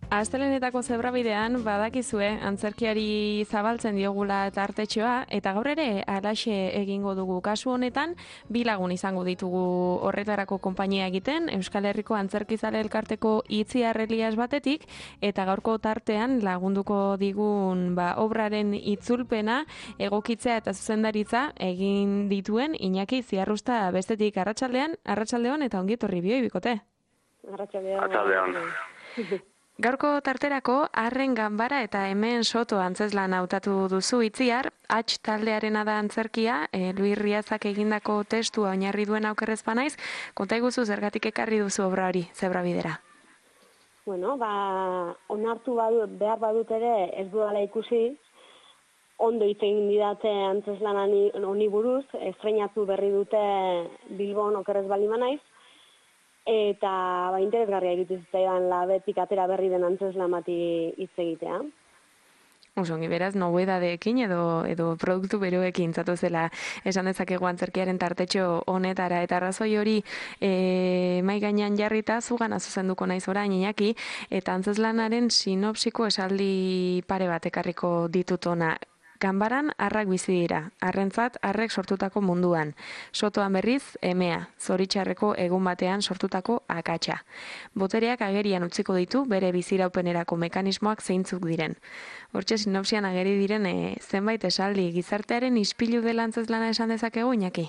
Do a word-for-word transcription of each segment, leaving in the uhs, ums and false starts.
Astelenetako zebrabidean badakizue antzerkiari zabaltzen diogula tartetxoa eta gaur ere halaxe egingo dugu. Kasu honetan bi lagun izango ditugu horretarako konpainia egiten, Euskal Herriko Antzerkizale Elkarteko Itziar Elias batetik eta gaurko tartean lagunduko digun ba, obraren itzulpena, egokitzea eta zuzendaritza egin dituen Iñaki Ziarrusta bestetik. Arratsaldean, arratsaldeon eta ongi etorri bioi bikote. Arratsaldeon. Arratsaldeon. Gaurko tarterako Arren Ganbara eta Hemen Soto antzezlan hautatu duzu Itziar, H taldearena da antzerkia, e, Luis Riazak egindako testua oinarri duen aukerrez banaiz, konta iguzu zergatik ekarri duzu obra hori, zebrabidera. Bueno, ba, onartu badut, behar badut ere ez dudala ikusi, ondo hitz egin didate antzezlan honi buruz, estreinatu berri dute Bilbon okerrez baldin banaiz, eta ba, interesgarria iruditu zitzaidan Labetik atera berri den antzeslan bati hitz egitea. Osongi, beraz, nobedadeekin edo edo produktu beroekin zatu zela esan dezakegu antzerkiaren tartetxo honetara. Eta arrazoi hori e, mai gainean jarrita zugana zuzenduko naiz orain Iñaki, eta antzeslanaren sinopsiko esaldi pare bat ekarriko ditut ona. Ganbaran arrak bizi dira, arrentzat arrek sortutako munduan. Sotoan berriz, emea, zoritxarreko egun batean sortutako akatsa. Botereak agerian utziko ditu bere biziraupenerako mekanismoak zeintzuk diren. Hortxe sinopsian ageri diren e, zenbait esaldi, gizartearen ispilu dela antzezlana esan dezakegu, Iñaki?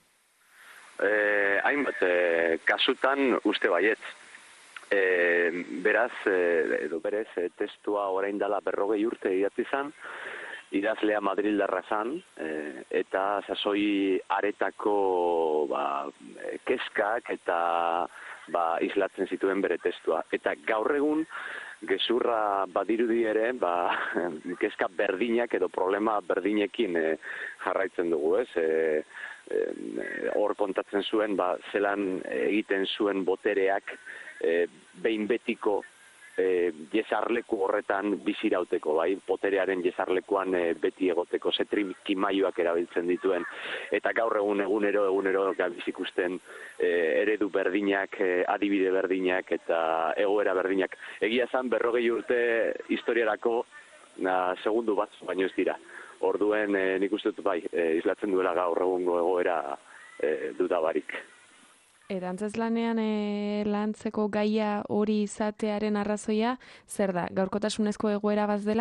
Eh, hainbat, eh, kasutan uste baietz. Eh, beraz, eh, edo berez, eh, testua orain dela berrogei urte idatzi izan, idazlea Madrildarra zan, e, eta sasoi aretako ba, kezkak eta ba, islatzen zituen bere testua. Eta gaur egun, gezurra badirudi ere, ba, kezka berdinak edo problema berdinekin e, jarraitzen dugu, ez? E, e, hor kontatzen zuen, ba, zelan egiten zuen botereak e, behin betiko E, jesarleku horretan bizirauteko, bai, poterearen jesarlekuan e, beti egoteko, zetrikimaioak erabiltzen dituen, eta gaur egun egunero, egunero gabiz ikusten e, eredu berdinak, e, adibide berdinak eta egoera berdinak. Egia zan, berrogei urte historiarako na, segundu bat, baino ez dira. Orduen, e, nik uste dut, bai, e, islatzen duela gaur egungo egoera e, dudabarik. Eta antzezlanean e, lantzeko gaia hori izatearen arrazoia, zer da, gaurkotasunezko egoera bat dela?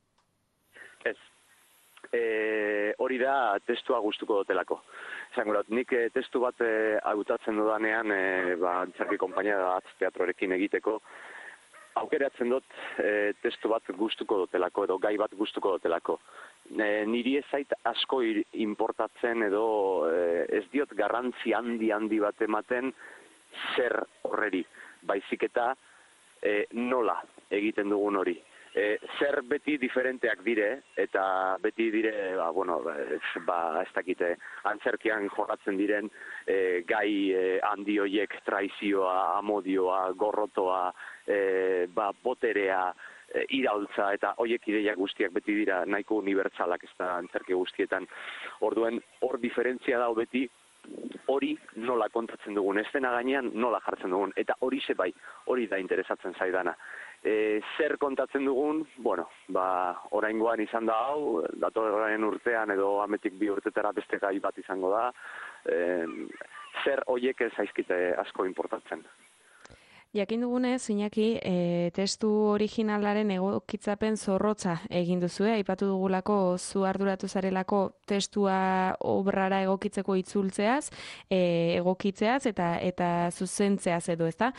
Ez. E, hori da testua gustuko dotelako. Zangurat, nik e, testu bat e, hautatzen dudanean, e, ba, antzerki konpainia da atz teatrorekin egiteko, aukeratzen dut e, testu bat gustuko dotelako, edo gai bat gustuko dotelako. E, niri ez zait asko importatzen edo e, ez diot garrantzi handi handi bat ematen zer horreri, baizik eta e, nola egiten dugun hori. E, zer beti diferenteak dire, eta beti dire, ba, bueno, ba, ez dakite, antzerkian jorratzen diren e, gai e, handi hoiek, traizioa, amodioa, gorrotoa, e, ba, boterea, iraultza eta hoiek ideia guztiak beti dira nahiko unibertsalak ez da antzerki guztietan. Orduen hor diferentzia dago beti hori nola kontatzen dugun, eszena gainean nola jartzen dugun, eta hori ze bai, hori da interesatzen zaidana. E, zer kontatzen dugun, bueno, ba, oraingoan izan da hau, datorren urtean edo ametik bi urtetara beste gai bat izango da, e, zer hoiek ez zaizkite asko importatzen. Jakin dugunez, Iñaki, e, testu originalaren egokitzapen zorrotza egin duzue, aipatu dugulako zu arduratu zarelako testua obrara egokitzeko itzultzeaz, e, egokitzeaz eta eta zuzentzeaz edo, ezta?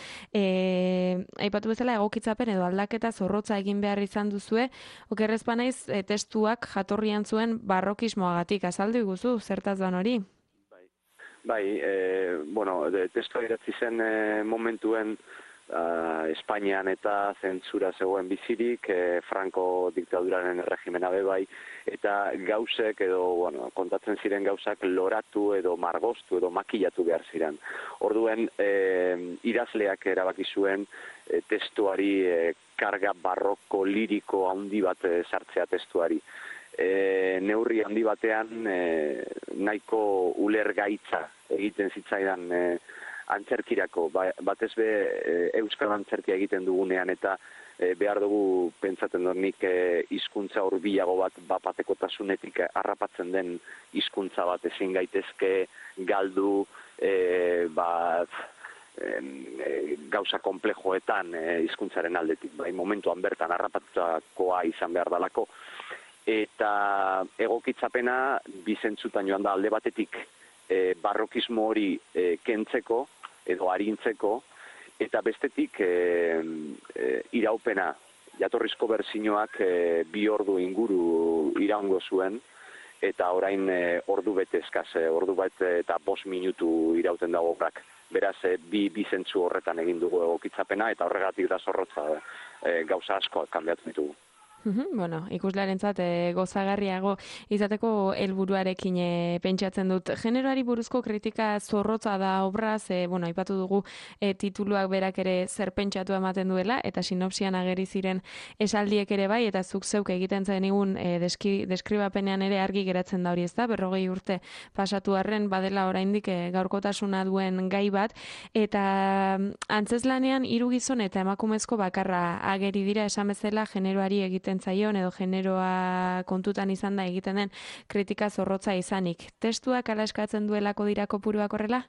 E, aipatu bezala egokitzapen edo aldaketa zorrotza egin behar izan duzue, okerrez banaiz e, testuak jatorrian zuen barrokismoagatik, azaldu iguzu, zertaz dan hori? Bai, e, bueno, testua idatzi zen e, momentuen a, Espainian eta zentzura zegoen bizirik, e, Franco diktaduraren erregimena bebai, eta gauzek edo, bueno, kontatzen ziren gauzak loratu edo margostu edo makillatu behar ziren. Orduen, e, idazleak erabaki zuen e, testuari e, karga barroko liriko handi bat e, sartzea testuari. E, neurri handi batean e, nahiko ulergaitza egiten zitzaidan e, antzerkirako, ba, batez be e, euskal antzerkia egiten dugunean eta e, behar dugu pentsatzen dut nik e, hizkuntza hurbilago bat bapatekotasunetik harrapatzen den hizkuntza bat ezin gaitezke galdu e, ba, e, gauza komplejoetan hizkuntzaren e, aldetik, bai momentuan bertan harrapatutakoa izan behar dalako. Eta egokitzapena bizentzutan joan da alde batetik e, barrokismo hori e, kentzeko edo arintzeko, eta bestetik e, e, iraupena, jatorrizko berzinoak e, bi ordu inguru iraungo zuen, eta orain e, ordu bete eskaz, e, ordu bete eta bost minutu irauten dago obrak. Beraz, e, bi bizentzu horretan egin dugu egokitzapena, eta horregatik da zorrotza e, gauza asko kanbiatu ditugu. Bueno, ikuslearentzat e, gozagarriago izateko helburuarekin e, pentsatzen dut. Generoari buruzko kritika zorrotza da obraz, e, bueno, aipatu dugu e, tituluak berak ere zer pentsatu ematen duela, eta sinopsian ageri ziren esaldiek ere bai, eta zuk zeuk egiten zenigun e, deski, deskribapenean ere argi geratzen da hori, ez da, berrogei urte pasatu arren, badela oraindik e, gaurkotasuna duen gai bat, eta antzeslanean hiru gizon eta emakumezko bakarra ageri dira esan bezala generoari egiten zaion edo generoa kontutan izan da egiten den kritika zorrotza izanik. Testuak ala eskatzen duelako dira kopuruak horrela?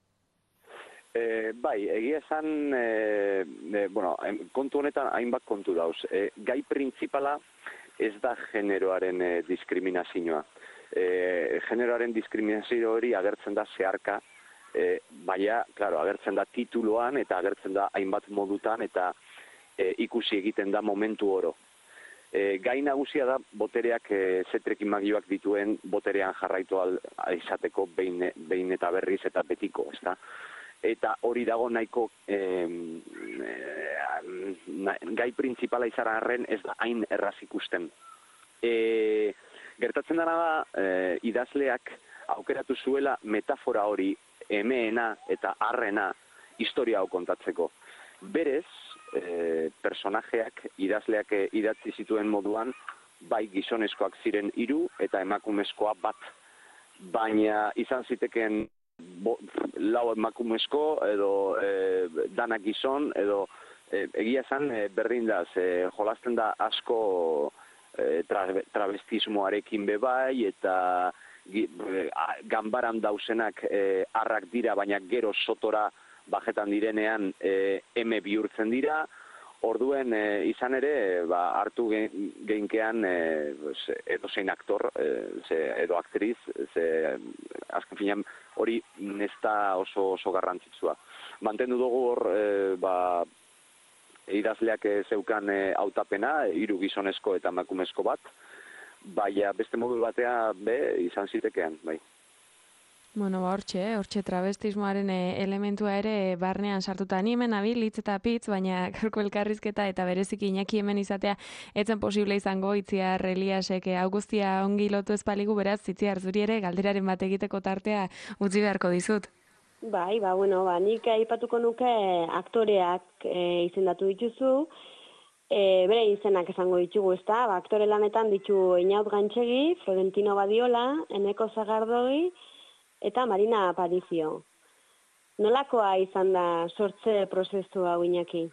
E, bai, egia esan, e, e, bueno, kontu honetan hainbat kontu dauz. E, gai printzipala ez da generoaren e, diskriminazioa. E, generoaren diskriminazio hori agertzen da zeharka, e, baina, claro, agertzen da tituloan eta agertzen da hainbat modutan eta e, ikusi egiten da momentu oro. E, gai nagusia da botereak e, zetrekin magioak dituen boterean jarraitu al, izateko behin, behin eta berriz eta betiko, ezta? Eta hori dago nahiko e, e, na, gai printzipala izan arren ez da hain erraz ikusten. E, gertatzen dena da e, idazleak aukeratu zuela metafora hori emeena eta arrena historia hau kontatzeko. Berez, E, personajeak, idazleak idatzi zituen moduan, bai gizonezkoak ziren hiru eta emakumezkoa bat. Baina izan ziteken bo, lau emakumezko edo e, danak gizon edo e, egia esan e, berdin da, e, jolasten da asko e, tra, travestismoarekin bebai eta e, ganbaran dausenak e, arrak dira, baina gero sotora bajetan direnean e, eme bihurtzen dira, orduen e, izan ere ba, hartu geinkean e, edozein aktor e, ze, edo aktriz, ze, azken finean hori ez da oso, oso garrantzitsua. Mantendu dugu hor e, ba, idazleak e, zeukan e, hautapena, hiru gizonezko eta emakumezko bat, baina beste modu batea be izan zitekean, bai. Bueno, ba, hortxe, eh? hortxe travestismoaren elementua ere barnean sartuta. Ni hemen abil, hitz eta pitz, baina gaurko elkarrizketa eta bereziki Iñaki hemen izatea etzen posible izango Itziar Eliasek hau guztia ongi lotu espaligu, beraz, Itziar zuri ere galderaren bat egiteko tartea utzi beharko dizut. Bai, ba, bueno, ba, nik aipatuko nuke aktoreak e, izendatu dituzu, e, bere izenak esango ditugu, ezta? Ba, aktore lanetan ditu Einaut Gantxegi, Florentino Badiola, Eneko Zagardoi, eta Marina Aparicio. Nolakoa izan da sortze prozesu hau, Iñaki?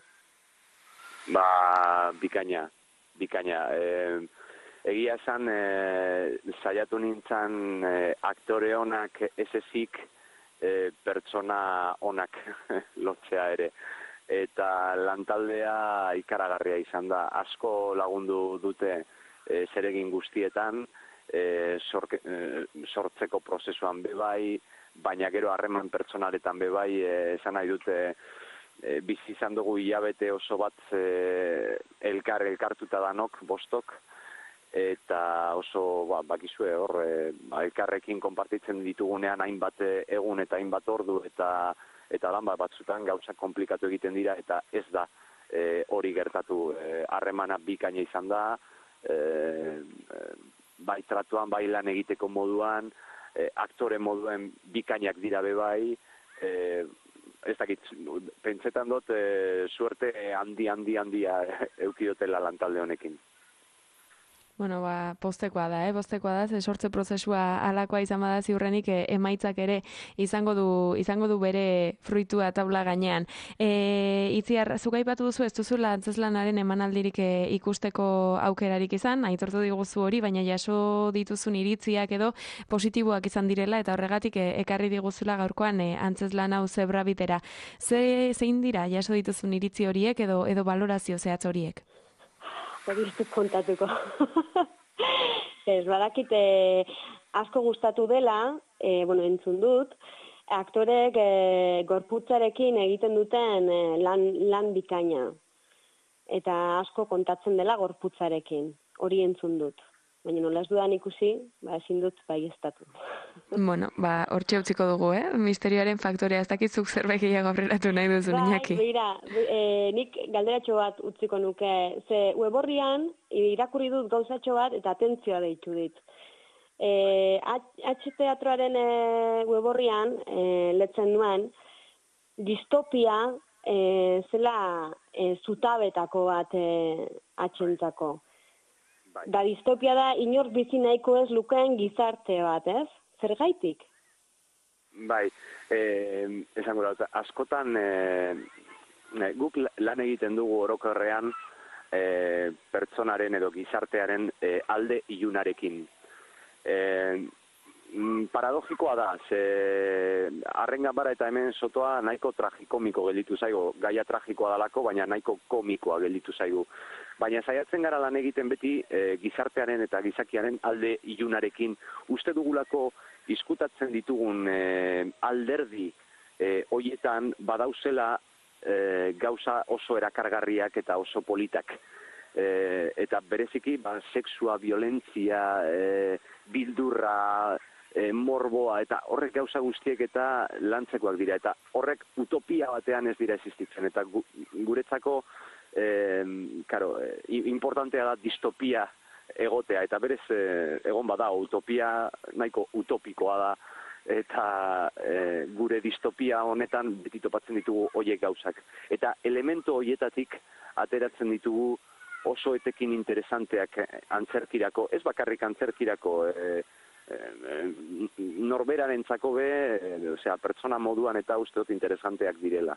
Ba, bikaina, bikaina. E, egia esan, e, saiatu nintzen e, aktore onak ez ezik e, pertsona onak lotzea ere. Eta lantaldea ikaragarria izan da. Asko lagundu dute e, zeregin guztietan, E, sorke, e, sortzeko prozesuan bebai, baina gero harreman pertsonaletan bebai, e, esan nahi dute e, bizi izan dugu hilabete oso bat e, elkar elkartuta danok, bostok, eta oso ba, bakizue hor, e, elkarrekin konpartitzen ditugunean hainbat egun eta hainbat ordu, eta eta lan bat batzutan gauzak komplikatu egiten dira, eta ez da e, hori gertatu. Harremana e, bikaina izan da, e, e, bai tratuan, bai lan egiteko moduan, e, aktore moduen bikainak dira bebai, e, ez dakit, pentsetan dut, e, suerte handi, handi, handia eukidotela lantalde honekin. Bueno, ba, postekoa da, eh? Postekoa da, ze sortze prozesua alakoa izan bada ziurrenik e, emaitzak ere izango du izango du bere fruitua taula gainean. E, Itziar, zuk aipatu duzu ez duzula antzezlanaren emanaldirik e, ikusteko aukerarik izan, aitortu diguzu hori, baina jaso dituzun iritziak edo positiboak izan direla eta horregatik e, ekarri diguzula gaurkoan e, antzezlan hau zebra bitera. Ze zein dira jaso dituzun iritzi horiek edo edo balorazio zehatz horiek? Hori ez dut kontatuko. Ez, badakit eh, asko gustatu dela, eh, bueno, entzun dut, aktorek eh, gorputzarekin egiten duten eh, lan, lan bikaina. Eta asko kontatzen dela gorputzarekin, hori entzun dut. Baina nola ez dudan ikusi, ba, ezin dut baieztatu. Bueno, ba, hortxe utziko dugu, eh? Misterioaren faktorea, ez dakitzuk zerbait gehiago aurreratu nahi duzu, Bai, Iñaki. begira, e, nik galderatxo bat utziko nuke. Ze web orrian irakurri dut gauzatxo bat eta atentzioa deitu dit. E, H teatroaren e, web orrian e, letzen nuen, distopia e, zela e, zutabetako bat e, atxentzako. Bai. Da distopia da inor bizi nahiko ez lukeen gizarte bat, ez? Zergaitik? Bai, eh, esango da, askotan eh, guk lan egiten dugu orokorrean eh, pertsonaren edo gizartearen eh, alde ilunarekin. Eh, paradogikoa da, ze Arrengabara eta hemen sotoa nahiko tragikomiko gelditu zaigu, gaia tragikoa dalako, baina nahiko komikoa gelditu zaigu. Baina saiatzen gara lan egiten beti e, gizartearen eta gizakiaren alde ilunarekin. Uste dugulako izkutatzen ditugun e, alderdi e, hoietan badauzela e, gauza oso erakargarriak eta oso politak. E, eta bereziki ba, sexua, violentzia, e, bildurra, e, morboa, eta horrek gauza guztiek eta lantzekoak dira. Eta horrek utopia batean ez dira existitzen. Eta gu, guretzako Eh, claro, eh, importantea da distopia egotea, eta berez eh, egon bada, utopia nahiko utopikoa da, eta eh, gure distopia honetan beti topatzen ditugu hoiek gauzak. Eta elemento hoietatik ateratzen ditugu oso etekin interesanteak antzerkirako, ez bakarrik antzerkirako, eh, eh, norberarentzako be, eh, osea, pertsona moduan eta uste dut interesanteak direla.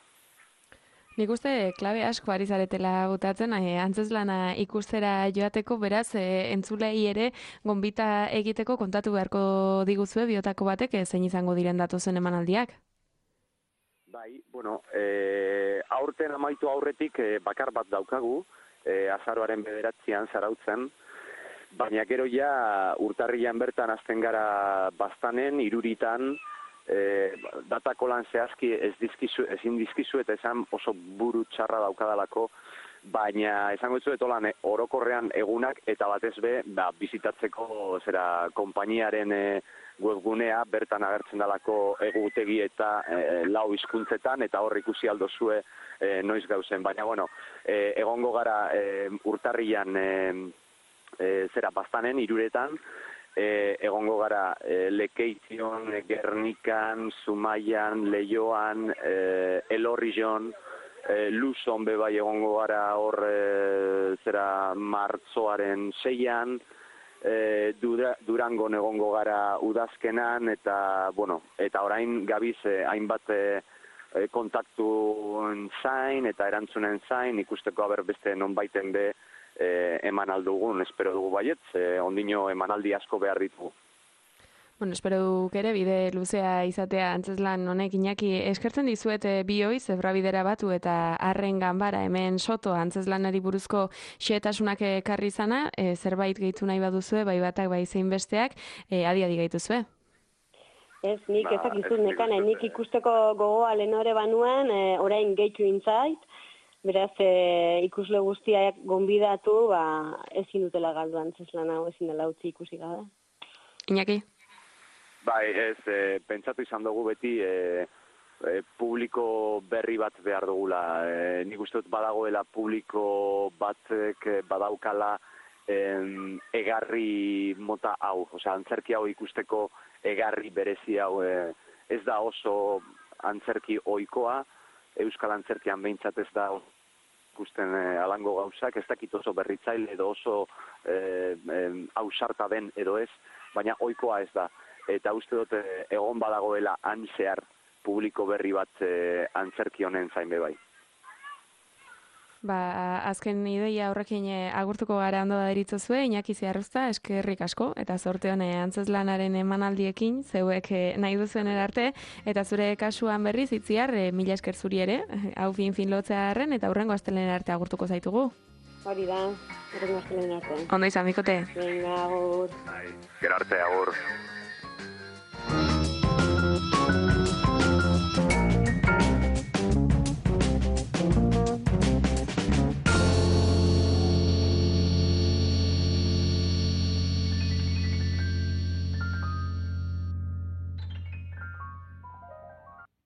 Nik uste klabe asko ari zaretela botatzen, e, antzezlana ikustera joateko, beraz, e, entzulei ere gonbita egiteko kontatu beharko diguzue biotako batek, e, zein izango diren datozen emanaldiak? Bai, bueno, e, aurten amaitu aurretik e, bakar bat daukagu, e, azaroaren bederatzian zarautzen, baina gero ja urtarrian bertan hasten gara baztanen, iruritan, E, datako lan zehazki ez dizkizu, ezin dizkizu eta esan oso buru txarra daukadalako, baina esango ditzu etolan orokorrean egunak eta batez be, ba, bizitatzeko zera konpainiaren e, webgunea bertan agertzen dalako egutegi eta e, lau hizkuntzetan eta hor ikusi aldozue e, noiz gauzen, baina bueno, e, egongo gara e, urtarrian e, e, zera baztanen, iruretan, E, egongo gara e, Lekeition, Gernikan, Zumaian, Leioan, e, Elorrion, e, Luzon bebai egongo gara hor e, zera martzoaren seian, e, Dura, Durangon egongo gara udazkenan, eta bueno, eta orain gabiz e, hainbat e, kontaktuen zain eta erantzunen zain, ikusteko haber beste nonbaiten be, E, eman aldugun, espero dugu baiet, e, ondino emanaldi asko behar ditugu. Bueno, espero duk ere bide luzea izatea antzezlan honek, Iñaki, eskertzen dizuet bi hoi, zebra bidera batu eta arren ganbara hemen soto antzezlanari buruzko xehetasunak ekarri izana, e, zerbait gehitu nahi baduzue, bai batak, bai zein besteak, e, adi-adi gaituzue. Ez, nik ba, ezak izuz nekane, nik ikusteko gogoa lehenore banuen, e, orain gehitu intzait, beraz, e, ikusle guztiak gonbidatu, ba, ezin dutela galdu antzezlan hau, ezin dela utzi ikusi gabe. Iñaki? Bai, ez, e, pentsatu izan dugu beti e, e, publiko berri bat behar dugula. E, nik uste dut badagoela publiko batek badaukala e, egarri mota hau, osea, antzerki hau ikusteko egarri berezi hau. E, ez da oso antzerki ohikoa, euskal antzerkian behintzat ez da ikusten e, alango gauzak, ez dakit oso berritzaile edo oso e, e, ausarta den edo ez, baina ohikoa ez da. Eta uste dut e, egon badagoela han zehar publiko berri bat e, antzerki honen zain bebai. Ba, azken ideia horrekin agurtuko gara ondo da deritzozue, Iñaki Ziarruzta, eskerrik asko, eta sorte hone antzeslanaren emanaldiekin, zeuek nahi duzuen erarte, eta zure kasuan berriz, itziar, e, mila esker zuri ere, hau fin-fin lotzea harren, eta hurrengo astelen arte agurtuko zaitugu. Hori da, hurrengo astelen arte. Ondo izan, bikote. Venga, agur. Gero arte, agur.